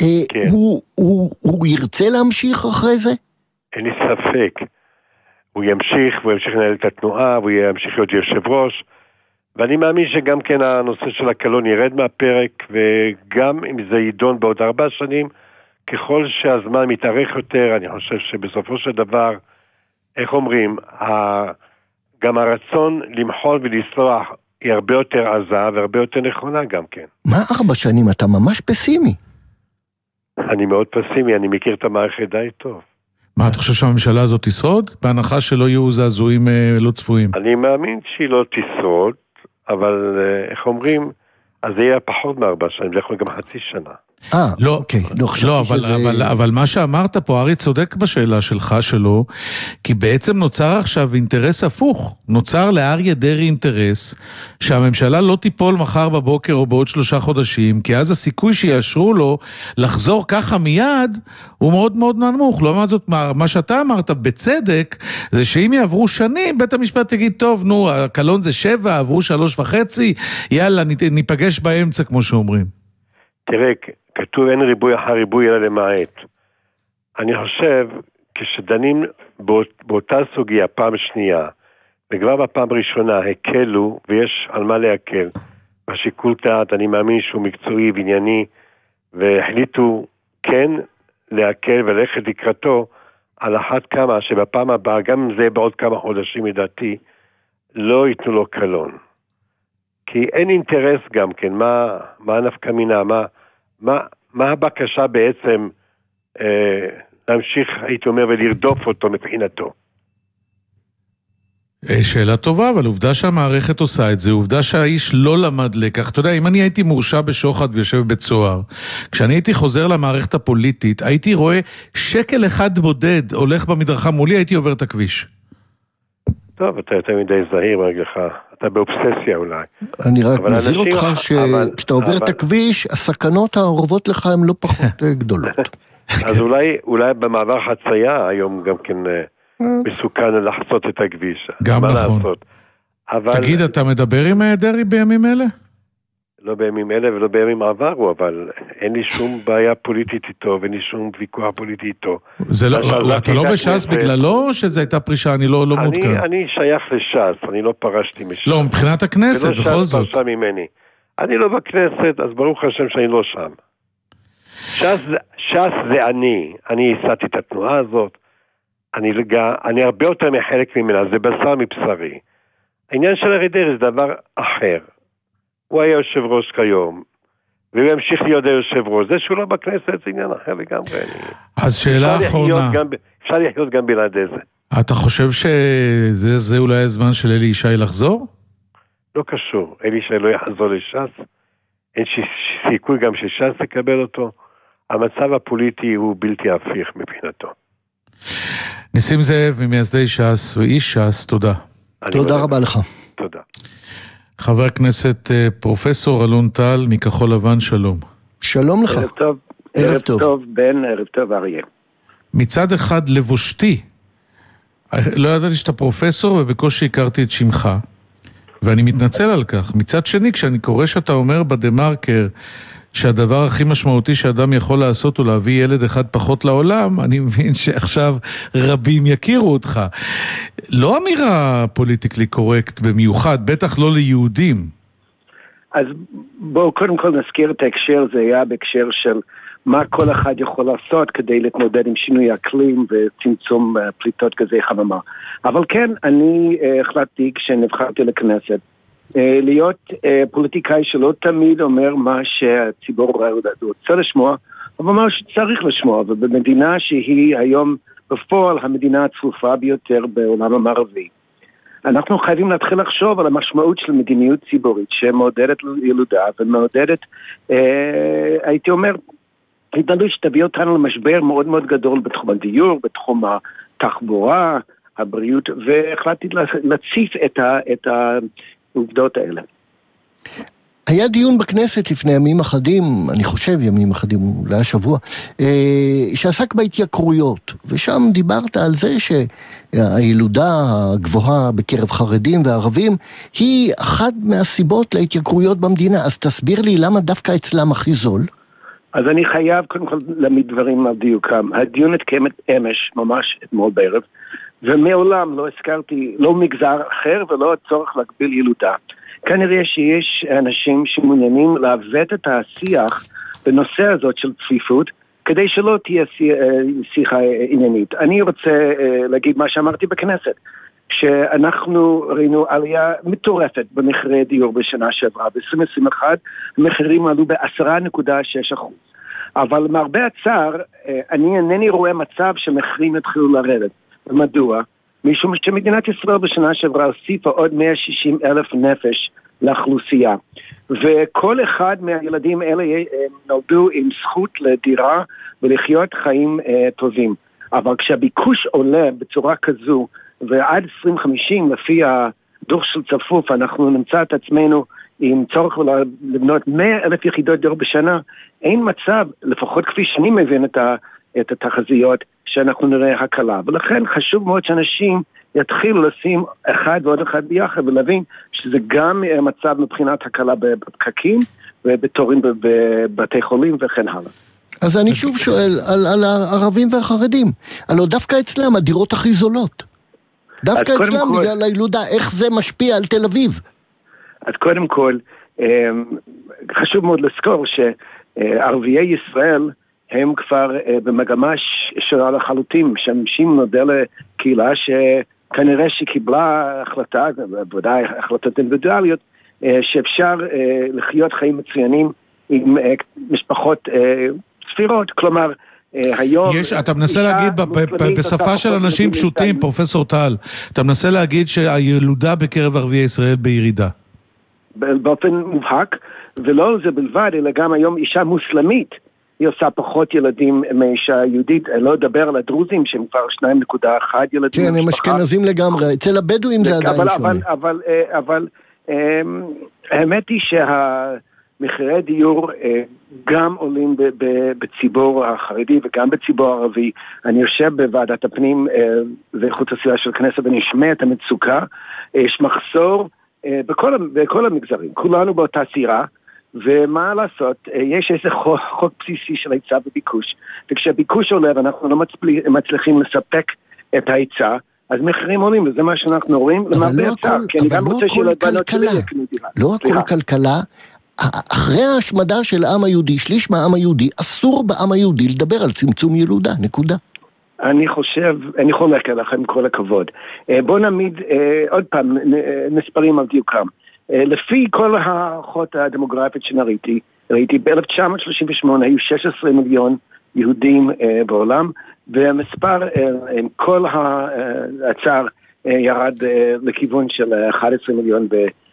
[SPEAKER 2] הוא ירצה להמשיך אחרי זה?
[SPEAKER 6] אין לי ספק. הוא ימשיך, והוא ימשיך לנהל את התנועה, והוא ימשיך להיות יושב ראש, ואני מאמין שגם כן הנושא של הקלון ירד מהפרק, וגם אם זה יידון בעוד 4 שנים, ככל שהזמן מתארך יותר, אני חושב שבסופו של דבר, איך אומרים, גם הרצון למחול ולסלוח היא הרבה יותר עזה והרבה יותר נכונה גם כן.
[SPEAKER 2] מה 4 שנים? אתה ממש פסימי.
[SPEAKER 6] אני מאוד פסימי, אני מכיר את המערכת די טוב.
[SPEAKER 3] מה, אתה חושב שהממשלה הזאת תשרוד? בהנחה שלא יהיו זעזועים לא צפויים.
[SPEAKER 6] אני מאמין שהיא לא תשרוד, אבל איך אומרים, אז זה יהיה פחות מ4 שנים, זה יכול גם 0.5 שנה.
[SPEAKER 3] לא, אוקיי. לא, אבל מה שאמרת פה, ארי צודק בשאלה שלך שלו, כי בעצם נוצר עכשיו אינטרס הפוך. נוצר לאריה דרעי אינטרס שהממשלה לא תיפול מחר בבוקר או בעוד 3 חודשים, כי אז הסיכוי שיאשרו לו לחזור ככה מיד הוא מאוד מאוד נמוך. לא אמרת זאת, מה שאתה אמרת בצדק, זה שאם יעברו שנים, בית המשפט תגיד, טוב, נו, הקלון זה 7, עברו 3.5, יאללה, ניפגש באמצע, כמו שאומרים.
[SPEAKER 6] תראה, כתוב אין ריבוי אחר ריבוי אלא למעט. אני חושב, כשדנים באותה סוגיה פעם שנייה, וכבר בפעם ראשונה הקלו, ויש על מה להקל, בשיקול דעת, אני מאמין שהוא מקצועי וענייני, והחליטו כן להקל וללכת לקראתו, על אחת כמה שבפעם הבאה, גם אם זה בעוד כמה חודשים לדעתי, לא ייתנו לו קלון. כי אין אינטרס גם כן, מה נפקא מינה, מה הבקשה בעצם להמשיך, הייתי אומר, ולרדוף אותו מבחינתו?
[SPEAKER 3] שאלה טובה, אבל עובדה שהמערכת עושה את זה, עובדה שהאיש לא למד לקח. אתה יודע, אם אני הייתי מורשע בשוחד ויושב בבית סוהר, כשאני הייתי חוזר למערכת הפוליטית, הייתי רואה שקל אחד בודד הולך במדרכה מולי, הייתי עובר את הכביש.
[SPEAKER 6] טוב, אתה יותר מדי זהיר מרגלך, אתה באובססיה אולי.
[SPEAKER 2] אני רק מזהיר אותך שכשאתה עובר את הכביש, הסכנות העורבות לך הן לא פחות גדולות.
[SPEAKER 6] אז אולי במעבר חצייה היום גם כן מסוכן לחצות את הכביש.
[SPEAKER 3] גם נכון. תגיד, אתה מדבר עם דרי בימים אלה?
[SPEAKER 6] לא בימים אלה ולא בימים עברו, אבל אין לי שום בעיה פוליטית איתו, ואין לי שום ויכוח פוליטי איתו.
[SPEAKER 3] אתה לא בש"ס בגללו, או שזו הייתה פרישה? אני לא מעודכן.
[SPEAKER 6] אני שייך לש"ס, אני לא פרשתי מש"ס.
[SPEAKER 3] לא, מבחינת הכנסת, בכל זאת.
[SPEAKER 6] ולא ש"ס פרשה ממני. אני לא בכנסת, אז ברוך השם שאני לא שם. ש"ס זה אני ייסדתי את התנועה הזאת, אני הרבה יותר מחלק ממנה, זה בשר מבשרי. העניין של אריה דרעי זה דבר אחר. הוא היה יושב ראש כיום, והוא ימשיך להיות היושב ראש. זה שהוא לא בכנסת זה עניין אחר לגמרי.
[SPEAKER 3] אז שאלה אחרונה.
[SPEAKER 6] אפשר לחיות גם בלעדי זה.
[SPEAKER 3] אתה חושב שזה אולי הזמן של אלי ישי לחזור?
[SPEAKER 6] לא קשור. אלי ישי לא יחזור לש"ס. אין סיכוי גם שש"ס תקבל אותו. המצב הפוליטי הוא בלתי הפיך מבחינתו.
[SPEAKER 3] ניסים זאב ממייסדי ש"ס ואיש ש"ס, תודה.
[SPEAKER 2] תודה רבה לך.
[SPEAKER 6] תודה.
[SPEAKER 3] חבר הכנסת פרופסור אלון טל מכחול לבן, שלום.
[SPEAKER 2] שלום לך.
[SPEAKER 7] ערב טוב. ערב טוב בן, ערב טוב אריה.
[SPEAKER 3] מצד אחד לבושתי, לא ידעתי שאתה פרופסור ובקושי הכרתי את שמך, ואני מתנצל על כך. מצד שני, כשאני קורא שאתה אומר בדמרקר, שהדבר הכי משמעותי שאדם יכול לעשות הוא להביא ילד אחד פחות לעולם, אני מבין שעכשיו רבים יכירו אותך. לא אמירה פוליטיקלי קורקט במיוחד, בטח לא ליהודים.
[SPEAKER 7] אז בואו קודם כל נזכיר את ההקשר, זה היה בהקשר של מה כל אחד יכול לעשות כדי להתמודד עם שינוי אקלים וצמצום פליטות גזי חממה. אבל כן, אני החלטתי כשנבחרתי לכנסת, להיות פוליטיקאי שלא תמיד אומר מה שהציבור רוצה לשמוע, אבל מה שצריך לשמוע, ובמדינה שהיא היום בפועל המדינה הצפופה ביותר בעולם המערבי. אנחנו חייבים להתחיל לחשוב על המשמעות של מדיניות ציבורית שמעודדת ילודה ומעודדת, הייתי אומר, התנהלות שתביא אותנו למשבר מאוד מאוד גדול בתחום הדיור, בתחום התחבורה, הבריאות, והחלטתי להציף את העובדות האלה.
[SPEAKER 2] היה דיון בכנסת לפני ימים אחדים, אני חושב ימים אחדים, אולי השבוע, שעסק בהתייקרויות, ושם דיברת על זה שהילודה הגבוהה בקרב חרדים וערבים, היא אחת מהסיבות להתייקרויות במדינה. אז תסביר לי למה דווקא אצלם הכי זול?
[SPEAKER 7] אז אני חייב קודם כל להעמיד דברים על דיוקם. הדיון התקיים אמש, ממש אתמול בערב, ומעולם לא הזכרתי לא מגזר אחר ולא הצורך להגביל ילודה. כנראה שיש אנשים שמעוניינים לעוות את השיח בנושא הזאת של צפיפות, כדי שלא תהיה שיחה עניינית. אני רוצה להגיד מה שאמרתי בכנסת, שאנחנו ראינו עלייה מטורפת במחירי דיור בשנה שעברה. ב-2021 המחירים עלו ב10.6%. אבל מהרבה הצער, אני אינני רואה מצב שמחירים יתחילו לרדת. ומדוע? משום שמדינת ישראל בשנה שעברה הוסיפה עוד 160,000 נפש לאוכלוסייה. וכל אחד מהילדים האלה נולדו עם זכות לדירה ולחיות חיים טובים. אבל כשהביקוש עולה בצורה כזו, ועד 2050 לפי הדוח של צפוף, אנחנו נמצא את עצמנו עם צורך לבנות 100,000 יחידות דיור בשנה, אין מצב, לפחות כפי שאני מבין את התחזיות, שאנחנו נראה הקלה. ולכן חשוב מאוד שאנשים יתחילו לשים אחד ועוד אחד ביחד, ולהבין שזה גם מצב מבחינת הקלה בפקקים, ובתורים בבתי חולים וכן הלאה.
[SPEAKER 2] אז אני שוב שואל על הערבים והחרדים. הלוא דווקא אצלם הדירות הכי זולות. דווקא אצלם בגלל הילודה, איך זה משפיע על תל אביב?
[SPEAKER 7] אז קודם כל, חשוב מאוד לזכור שערביי ישראל הם כבר במגמה של החלוטים, שאנשים נודע לקהילה שכנראה שקיבלה החלטה, בוודאי החלטות אינדיבידואליות, שאפשר לחיות חיים מצוינים עם משפחות ספירות, כלומר היום...
[SPEAKER 3] אתה מנסה להגיד, בשפה של אנשים פשוטים, פרופסור טל, אתה מנסה להגיד שהילודה בקרב ערביי ישראל בירידה.
[SPEAKER 7] באופן מובהק, ולא זה בלבד, אלא גם היום אישה מוסלמית, היא עושה פחות ילדים מאישה יהודית, לא לדבר על הדרוזים שהם כבר 2.1 ילדים.
[SPEAKER 2] כן, הם אשכנזים לגמרי, אצל הבדואים זה עדיין שונה.
[SPEAKER 7] אבל האמת היא שהמחירי דיור גם עולים בציבור החרדי וגם בציבור הערבי. אני יושב בוועדת הפנים ואיכות הסביבה של הכנסת ואני אשמע את המצוקה, יש מחסור בכל המגזרים, כולנו באותה סירה, ומה לעשות, יש איזה חוק בסיסי של היצע וביקוש, וכשהביקוש עולה ואנחנו לא מצליחים לספק את ההיצע, אז מחירים עולים, וזה מה שאנחנו רואים, למעשה הצעה, כי אני גם רוצה שלבנות שלי יקנו דירה.
[SPEAKER 2] לא הכל כלכלה, אחרי ההשמדה של העם היהודי, שליש מהעם היהודי, אסור בעם היהודי לדבר על צמצום ילודה, נקודה.
[SPEAKER 7] אני חושב, אני חולק עליכם כל הכבוד. בואו נעמיד עוד פעם נספרים על דיוקם. לפי כל הערכות הדמוגרפית שראיתי, ב-1938 היו 16 מיליון יהודים בעולם, והמספר עם כל הצער ירד לכיוון של 11 מיליון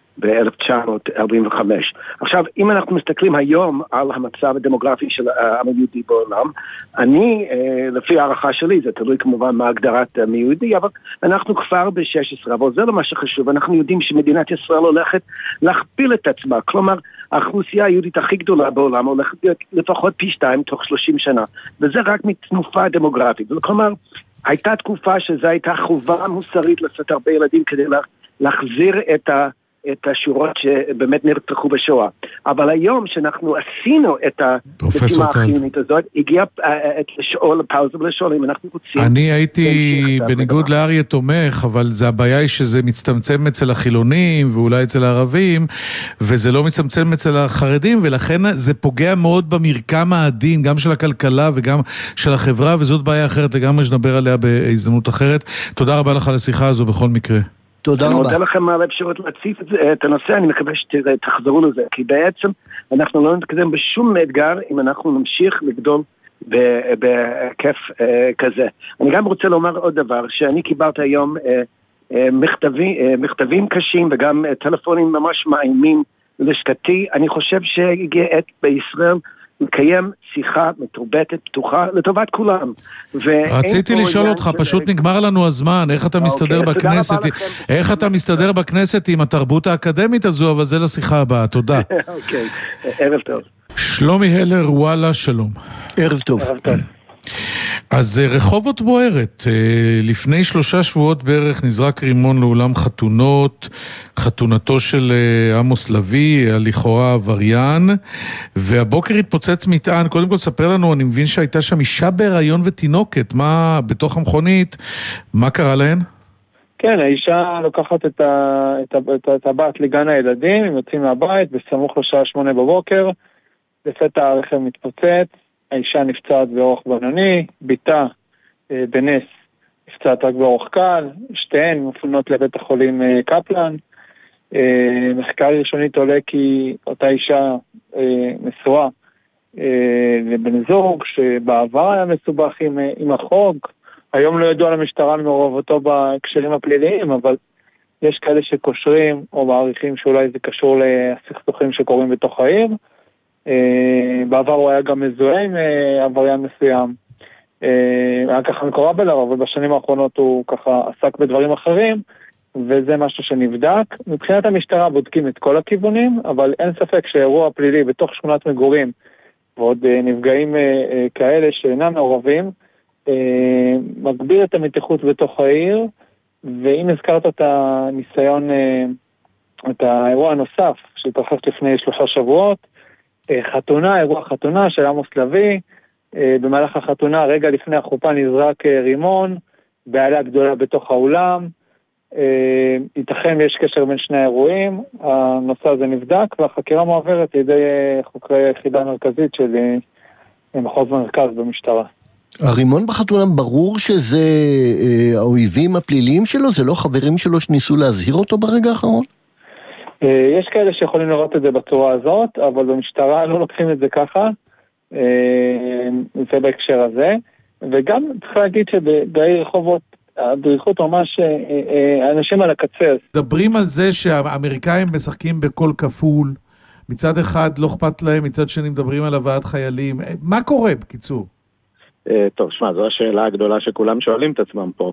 [SPEAKER 7] ב-1945. עכשיו, אם אנחנו מסתכלים היום על המצב הדמוגרפי של העם היהודי בעולם, אני, לפי הערכה שלי, זה תלוי כמובן מה הגדרת מיהודי, אבל אנחנו כבר ב-16, אבל זה לא מה שחשוב, אנחנו יודעים שמדינת ישראל הולכת להכפיל את עצמה, כלומר, האוכלוסייה היהודית הכי גדולה בעולם הולכת לפחות פי 2 תוך 30 שנה, וזה רק מתנופה דמוגרפית, כלומר, הייתה תקופה שזו הייתה חובה מוסרית לעשות הרבה ילדים כדי להחזיר את השורות שבאמת נרצחו בשואה. אבל היום שאנחנו עשינו את המשימה החיונית הזאת, הגיע לשאול, לפאוזה ולשאול אם אנחנו רוצים...
[SPEAKER 3] אני הייתי בניגוד לאריה תומך, אבל זה הבעיה היא שזה מצטמצם אצל החילונים ואולי אצל הערבים, וזה לא מצטמצם אצל החרדים, ולכן זה פוגע מאוד במרקם העדין, גם של הכלכלה וגם של החברה, וזאת בעיה אחרת לגמרי שנדבר עליה בהזדמנות אחרת. תודה רבה לך על השיחה הזו בכל מקרה.
[SPEAKER 2] תודה רבה.
[SPEAKER 7] אני מודה לכם על האפשרות להציף את הנושא, אני מקווה שתחזרו לזה, כי בעצם אנחנו לא נתקדם בשום אתגר אם אנחנו נמשיך לגדול בכיף כזה. אני גם רוצה לומר עוד דבר, שאני קיבלתי היום מכתבים קשים וגם טלפונים ממש מאיימים לשכתי. אני חושב שהגיע עת בישראל לקיים שיחה מתורבתת, פתוחה, לטובת כולם.
[SPEAKER 3] רציתי לשאול אותך, פשוט נגמר לנו הזמן, איך אתה מסתדר בכנסת, איך אתה מסתדר בכנסת עם התרבות האקדמית הזו, אבל זה לשיחה הבאה, תודה.
[SPEAKER 7] אוקיי, ערב טוב.
[SPEAKER 3] שלומי הלר, וואלה, שלום.
[SPEAKER 2] ערב טוב.
[SPEAKER 7] ערב טוב.
[SPEAKER 3] אז רחובות בוערת, לפני 3 שבועות בערך נזרק רימון לאולם חתונות, חתונתו של עמוס לוי, לכאורה עבריין, והבוקר התפוצץ מטען. קודם כל ספר לנו, אני מבין שהייתה שם אישה בהיריון ותינוקת, מה בתוך המכונית, מה קרה להן?
[SPEAKER 8] כן, האישה לוקחת את הבת לגן הילדים, הם יוצאים מהבית, בסמוך לשעה 8 בבוקר, לפתע הרכב מתפוצץ, האישה נפצעת באורח בינוני, ביתה בנס נפצעת רק באורח קל, שתיהן מפונות לבית החולים קפלן. מחקר ראשונית עולה כי אותה אישה נשואה לבן זוג שבעבר היה מסובך עם החוק, היום לא ידוע למשטרה על מעורבותו בהקשרים הפליליים, אבל יש כאלה שקושרים או מעריכים שאולי זה קשור לסכסוכים שקורים בתוך העיר. בעבר הוא היה גם מזוהה עם עבריין מסוים, היה ככה מקורב אליו, אבל בשנים האחרונות הוא ככה עסק בדברים אחרים, וזה משהו שנבדק. מבחינת המשטרה בודקים את כל הכיוונים, אבל אין ספק שאירוע פלילי בתוך שכונת מגורים, ועוד נפגעים כאלה שאינם מעורבים, מגביר את המתיחות בתוך העיר, ואם הזכרת את הניסיון, את האירוע הנוסף שהתרחש לפני 3 שבועות, אירוע חתונה של עמוס לוי, במהלך החתונה, רגע לפני החופה נזרק רימון, בעלה גדולה בתוך האולם, ייתכן ויש קשר בין שני האירועים, הנושא הזה נבדק, והחקירה מועברת לידי חוקרי היחידה המרכזית של מחוז מרכז במשטרה.
[SPEAKER 2] הרימון בחתונה ברור שזה האויבים הפליליים שלו? זה לא חברים שלו שניסו להזהיר אותו ברגע האחרון?
[SPEAKER 8] יש כאלה שיכולים לראות את זה בצורה הזאת, אבל במשטרה לא לוקחים את זה ככה. זה בהקשר הזה. וגם צריך להגיד שבעיר רחובות, הדריכות ממש אנשים על הקצה.
[SPEAKER 3] מדברים על זה שהאמריקאים משחקים בכל כפול, מצד אחד לא אכפת להם, מצד שני מדברים על הבאת חיילים. מה קורה בקיצור?
[SPEAKER 9] טוב, שמע, זו השאלה הגדולה שכולם שואלים את עצמם פה.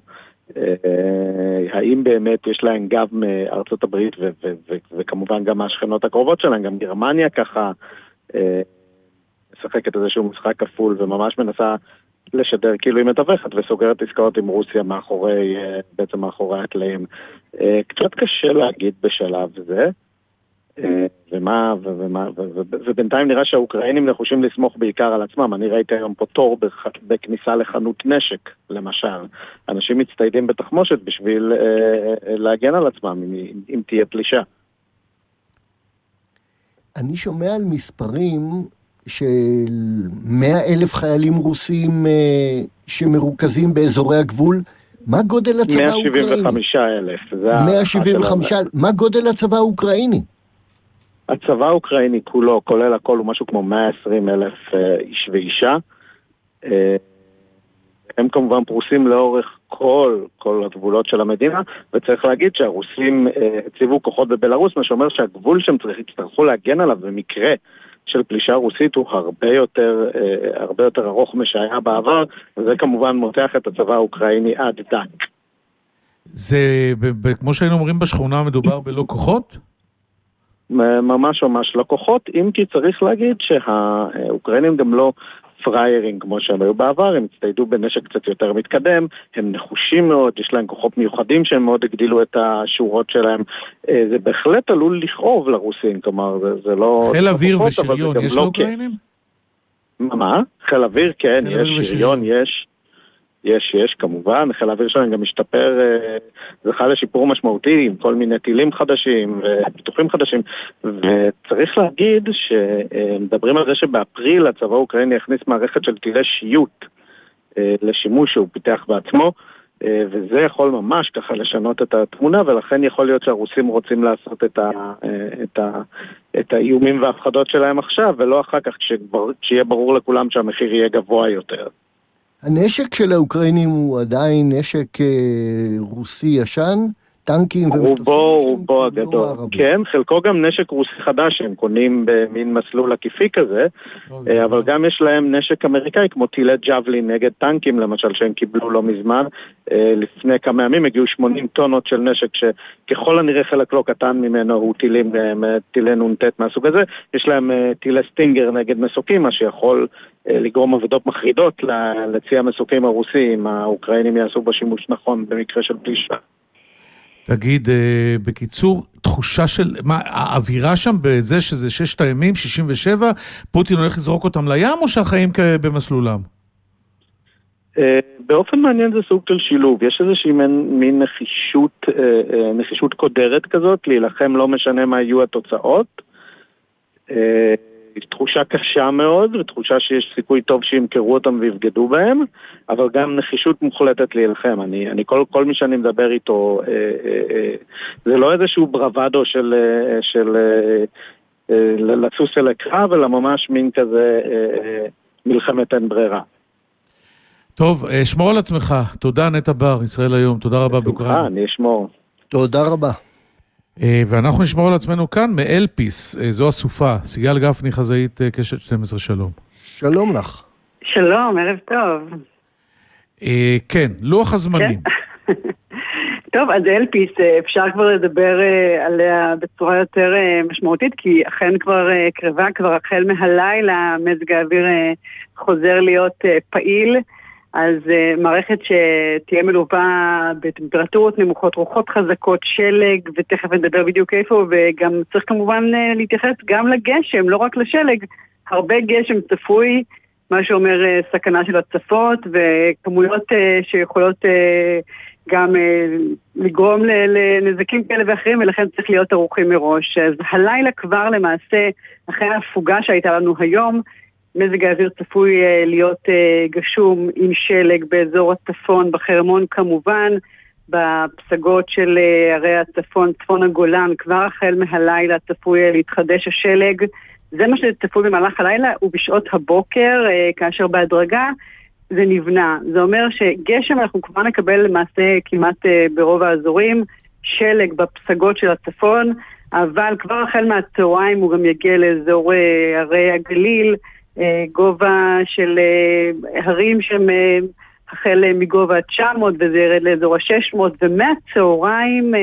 [SPEAKER 9] האם באמת יש להם גב מארצות הברית וכמובן גם מהשכנות הקרובות שלהם, גם גרמניה ככה משחקת איזשהו משחק כפול וממש מנסה לשדר כאילו היא מתווכת וסוגרת עסקאות עם רוסיה בעצם מאחורי הקלעים. קצת קשה להגיד בשלב זה, ובינתיים נראה שהאוקראינים נחושים לסמוך בעיקר על עצמם. אני ראיתי היום פה תור בכניסה לחנות נשק, למשל. אנשים מצטיידים בתחמושת בשביל להגן על עצמם, אם תהיה פלישה.
[SPEAKER 2] אני שומע על מספרים של 100,000 חיילים רוסים שמרוכזים באזורי הגבול. מה גודל הצבא האוקראיני?
[SPEAKER 9] 175,000.
[SPEAKER 2] 175,000. מה גודל הצבא האוקראיני?
[SPEAKER 9] הצבא האוקראיני כולו, כולל הכל, הוא משהו כמו 120,000 איש ואישה. הם כמובן פרוסים לאורך כל הגבולות של המדינה, וצריך להגיד שהרוסים הציבו כוחות בבלרוס, מה שאומר שהגבול שהם יצטרכו להגן עליו במקרה של פלישה רוסית הוא הרבה יותר ארוך משהיה בעבר, וזה כמובן מותח את הצבא האוקראיני עד דק.
[SPEAKER 3] זה, כמו שהיינו אומרים בשכונה, מדובר בלא כוחות?
[SPEAKER 9] ממש לא כוחות, אם כי צריך להגיד שהאוקראינים גם לא פריירים כמו שהם היו בעבר, הם הצטיידו בנשק קצת יותר מתקדם, הם נחושים מאוד, יש להם כוחות מיוחדים שהם מאוד הגדילו את השורות שלהם, זה בהחלט עלול לכאוב לרוסים, כלומר זה לא...
[SPEAKER 3] חיל אוויר ושריון, יש לאוקראינים?
[SPEAKER 9] מה? חיל אוויר, כן, יש, שריון, יש כמובן, חיל האוויר שלהם גם משתפר, זכה לשיפור משמעותי עם כל מיני טילים חדשים ופיתוחים חדשים, וצריך להגיד שמדברים על זה שבאפריל הצבא האוקראיני הכניס מערכת של טילי שיוט לשימוש שהוא פיתח בעצמו, וזה יכול ממש ככה לשנות את התמונה, ולכן יכול להיות שהרוסים רוצים לעשות את האיומים וההפחדות שלהם עכשיו, ולא אחר כך כשיהיה ברור לכולם שהמחיר יהיה גבוה יותר.
[SPEAKER 2] הנשק של האוקראינים הוא עדיין נשק רוסי ישן, טנקים ומטוסים?
[SPEAKER 9] רובו הגדול. כן, חלקו גם נשק רוסי חדש, הם קונים במין מסלול עקיפי כזה, אבל גם יש להם נשק אמריקאי, כמו טילי ג'אבלין נגד טנקים, למשל, שהם קיבלו לא מזמן. לפני כמה ימים הגיעו 80 טונות של נשק, שככל הנראה חלק לא קטן ממנו הוא טילי נונטט מהסוג הזה. יש להם טילי סטינגר נגד מסוקים, מה שיכול לגרום עבודות מחרידות לצי המסוקים הרוסים, האוקראינים יעשו בשימוש נכון במקרה של פלישה.
[SPEAKER 3] תגיד, בקיצור, תחושה של, האווירה שם בזה שזה 6 הימים, 67, פוטין הולך לזרוק אותם לים או שהחיים במסלולם?
[SPEAKER 9] באופן מעניין זה סוג של שילוב, יש איזושהי מין נחישות קודרת כזאת, להילחם לא משנה מה יהיו התוצאות, תחושה קשה מאוד, ותחושה שיש סיכוי טוב שימכרו אותם ויבגדו בהם, אבל גם נחישות מוחלטת להילחם. אני כל מי שאני מדבר איתו, זה לא איזשהו ברוודו של לסוס אל הקרב, אלא ממש מין כזה מלחמת אין ברירה.
[SPEAKER 3] טוב, שמור על עצמך. תודה נטע בר, ישראל היום. תודה רבה באוקראינה.
[SPEAKER 9] אני אשמור.
[SPEAKER 2] תודה רבה.
[SPEAKER 3] ואנחנו נשמור על עצמנו כאן מאלפיס, זו הסופה, סיגל גפני, חזאית קשת 12, שלום.
[SPEAKER 2] שלום לך.
[SPEAKER 10] שלום, ערב טוב.
[SPEAKER 3] כן, לוח הזמנים.
[SPEAKER 10] טוב, אז אלפיס, אפשר כבר לדבר עליה בצורה יותר משמעותית, כי אכן כבר קרבה, כבר החל מהלילה, מזג האוויר חוזר להיות פעיל, אז מערכת שתהיה מלווה בטמפרטורות נמוכות, רוחות חזקות, שלג, ותכף נדבר בדיוק איפה, וגם צריך כמובן להתייחס גם לגשם, לא רק לשלג, הרבה גשם צפוי, מה שאומר סכנה של הצפות, וכמויות שיכולות גם לגרום לנזקים כאלה ואחרים, ולכן צריך להיות ערוכים מראש. אז הלילה כבר למעשה, אחרי ההפוגה שהייתה לנו היום, מזג האוויר צפוי להיות גשום עם שלג באזור הצפון, בחרמון כמובן, בפסגות של ערי הצפון, צפון הגולן, כבר החל מהלילה צפוי להתחדש השלג, זה מה שצפוי במהלך הלילה, ובשעות הבוקר, כאשר בהדרגה זה נבנה. זה אומר שגשם אנחנו כבר נקבל למעשה כמעט ברוב האזורים, שלג בפסגות של הצפון, אבל כבר החל מהצהריים הוא גם יגיע לאזור הרי הגליל, גובה של הרים שהם החל מגובה 900 וזה ירד לאזור ה-600, ומהצהריים,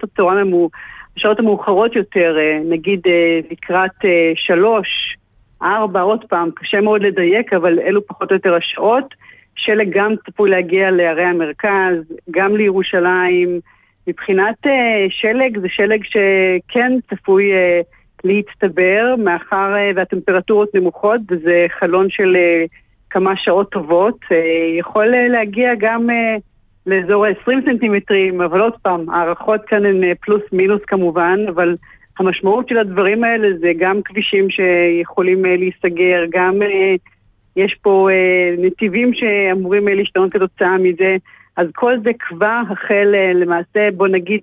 [SPEAKER 10] שעות המאוחרות יותר, נגיד לקראת 3, 4, עוד פעם, קשה מאוד לדייק, אבל אלו פחות או יותר השעות, שלג גם צפוי להגיע לערי המרכז, גם לירושלים. מבחינת שלג, זה שלג שכן צפוי להצטבר, מאחר והטמפרטורות נמוכות, וזה חלון של כמה שעות טובות, יכול להגיע גם לאזור 20 סנטימטרים, אבל עוד פעם, הערכות כאן הן פלוס מינוס כמובן, אבל המשמעות של הדברים האלה זה גם כבישים שיכולים להיסגר, גם יש פה נתיבים שאמורים להשתנות כתוצאה מזה, אז כל זה כבר החל למעשה, בוא נגיד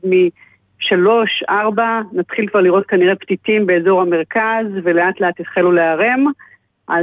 [SPEAKER 10] מ3, 4, נתחיל כבר לראות כנראה פתיתים באזור המרכז, ולאט לאט התחלו להרם, אז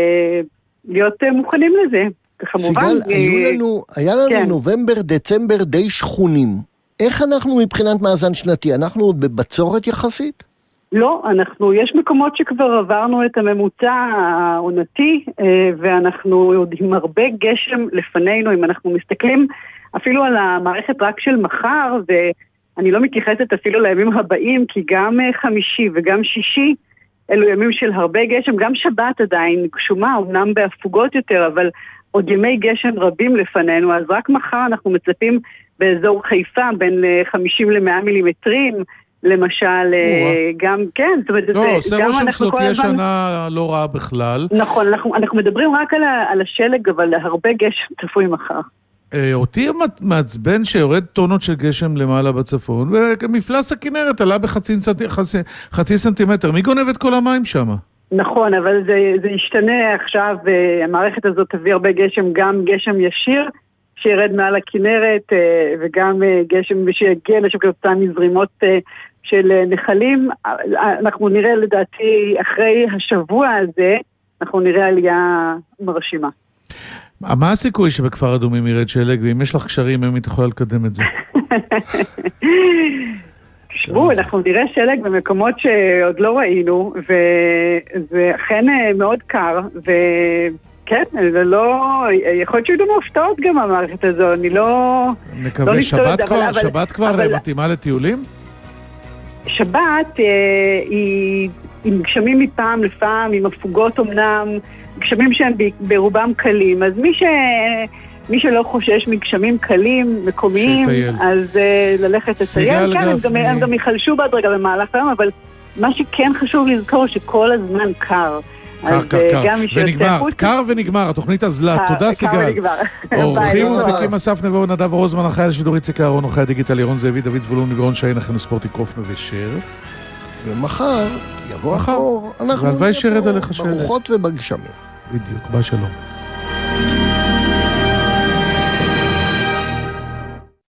[SPEAKER 10] להיות מוכנים לזה. וכמובן,
[SPEAKER 2] סיגל, היה לנו נובמבר, דצמבר די שכונים. איך אנחנו מבחינת מאזן שנתי? אנחנו עוד בבצורת יחסית?
[SPEAKER 10] לא, יש מקומות שכבר עברנו את הממוצע העונתי, ואנחנו עוד עם הרבה גשם לפנינו, אם אנחנו מסתכלים אפילו על המערכת רק של מחר, ואני לא מתייחסת אפילו לימים הבאים, כי גם חמישי וגם שישי, אלו ימים של הרבה גשם, גם שבת עדיין גשומה, אמנם בהפוגות יותר, אבל עוד ימי גשם רבים לפנינו, אז רק מחר אנחנו מצפים באזור חיפה בין 50 ל-100 מילימטרים, למשל, גם, כן, זאת אומרת,
[SPEAKER 3] לא, עושה רושם שזאת תהיה שנה לא רעה בכלל.
[SPEAKER 10] נכון, אנחנו מדברים רק על השלג, אבל הרבה גשם צפוי מחר.
[SPEAKER 3] אותי מעצבן שיורד טונות של גשם למעלה בצפון, ומפלס הכנרת עלה בחצי סנטימטר. מי גונב את כל המים שם?
[SPEAKER 10] נכון, אבל זה ישתנה עכשיו, המערכת הזאת תביא הרבה גשם, גם גשם ישיר, שירד מעל הכנרת, וגם גשם שיגיע לשם כתוצאה מזרימות של נחלים. אנחנו נראה לדעתי, אחרי השבוע הזה, אנחנו נראה עלייה מרשימה.
[SPEAKER 3] מה הסיכוי שבכפר אדומים ירד שלג, ואם יש לך קשרים, אם היא תוכל לקדם את זה?
[SPEAKER 10] תשבו, אנחנו נראה שלג במקומות שעוד לא ראינו, וזה אכן מאוד קר, כן, זה לא, יכול להיות שיהיו לנו הפתעות גם המערכת הזו, אני לא...
[SPEAKER 3] נקווה, שבת כבר מתאימה לטיולים?
[SPEAKER 10] שבת היא עם גשמים מפעם לפעם, עם הפוגות אמנם, גשמים שהם ברובם קלים, אז מי שלא חושש מגשמים קלים, מקומיים, אז ללכת לטייל, כן, הם גם יחלשו בהדרגה במהלך היום, אבל מה שכן חשוב לזכור שכל הזמן קר.
[SPEAKER 3] קר ונגמר, התוכנית הזלת. תודה סיגל. אורחים ומפיקים אסף נבו, נדב רוזמן, החייל השידורית ציקה אהרון, עורכי הדיגיטל ירון זאבי, דוד זבולון וגרון שיין, לכם ספורטי קופנו ושרף.
[SPEAKER 2] ומחר יבוא החור, אנחנו
[SPEAKER 3] והלוואי שירד עליך שלג.
[SPEAKER 2] ברוחות ובגשמים.
[SPEAKER 3] בדיוק, ביי שלום.